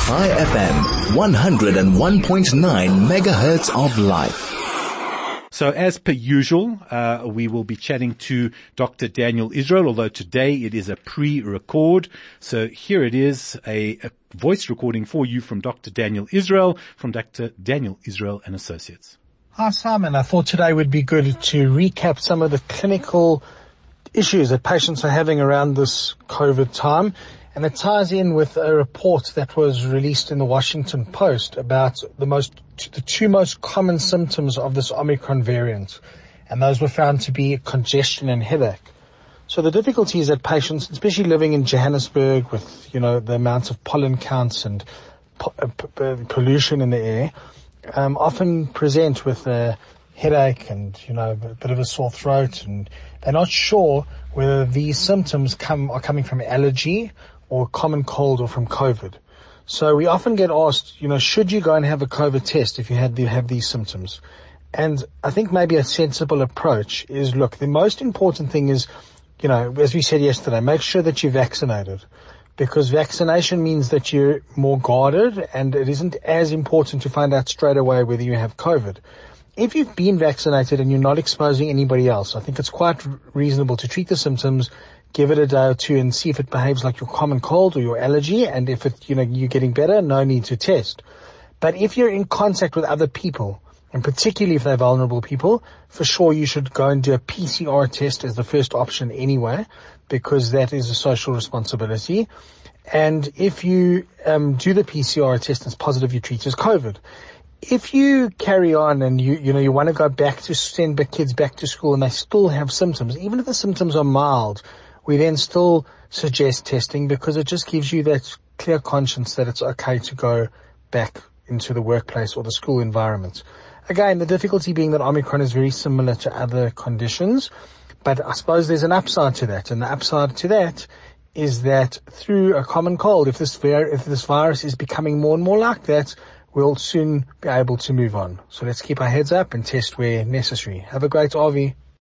High FM, 101.9 megahertz of life. So as per usual, we will be chatting to Dr. Daniel Israel, although today it is a pre-record. So here it is, a voice recording for you from Dr. Daniel Israel, from Dr. Daniel Israel and Associates. Hi, Simon. I thought today would be good to recap some of the clinical issues that patients are having around this COVID time. And it ties in with a report that was released in the Washington Post about the two most common symptoms of this Omicron variant. And those were found to be congestion and headache. So the difficulty is that patients, especially living in Johannesburg with, the amounts of pollen counts and pollution in the air, often present with a headache and, a bit of a sore throat, and they're not sure whether these symptoms are coming from allergy or common cold or from COVID. So we often get asked, should you go and have a COVID test if you have these symptoms? And I think maybe a sensible approach is, look, the most important thing is, as we said yesterday, make sure that you're vaccinated, because vaccination means that you're more guarded and it isn't as important to find out straight away whether you have COVID. If you've been vaccinated and you're not exposing anybody else, I think it's quite reasonable to treat the symptoms, give it a day or two and see if it behaves like your common cold or your allergy. And if you're getting better, no need to test. But if you're in contact with other people, and particularly if they're vulnerable people, for sure you should go and do a PCR test as the first option anyway, because that is a social responsibility. And if you do the PCR test and it's positive, you treat as COVID. If you carry on and you want to go back to send the kids back to school and they still have symptoms, even if the symptoms are mild, we then still suggest testing, because it just gives you that clear conscience that it's okay to go back into the workplace or the school environment. Again, the difficulty being that Omicron is very similar to other conditions, but I suppose there's an upside to that. And the upside to that is that through a common cold, if this virus is becoming more and more like that, we'll soon be able to move on. So let's keep our heads up and test where necessary. Have a great RV.